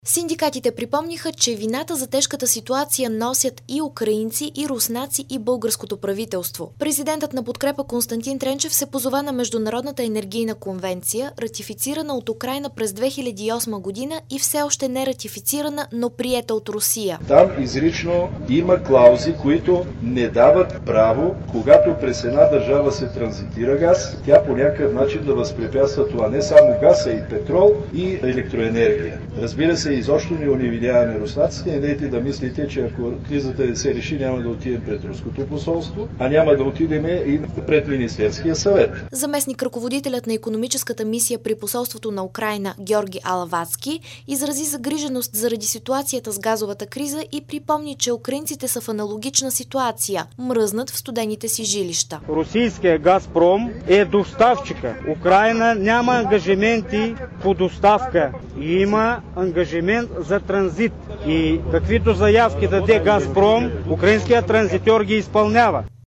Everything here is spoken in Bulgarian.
Синдикатите припомниха, че вината за тежката ситуация носят и украинци, и руснаци, и българското правителство. Президентът на Подкрепа Константин Тренчев се позова на Международната енергийна конвенция, ратифицирана от Украйна през 2008 година и все още не ратифицирана, но приета от Русия. Там изрично има клаузи, които не дават право, когато през една държава се транзитира газ, тя по някакъв начин да възпрепятства това. Не само газ, а и петрол и електроенергия. Разбира се, изобщо не оневиняваме руснаците. Не дайте да мислите, че ако кризата се реши, няма да отидем пред руското посолство, а няма да отидем и пред Министерския съвет. Заместник ръководителят на икономическата мисия при посолството на Украйна Георги Алавацки изрази загриженост заради ситуацията с газовата криза и припомни, че украинците са в аналогична ситуация, мръзнат в студените си жилища. Русийския Газпром е доставчика. Украйна няма ангажименти по доставка. Има ангажимент за транзит. И каквито заявки даде Газпром, украинският транзитьор ги изпълнява.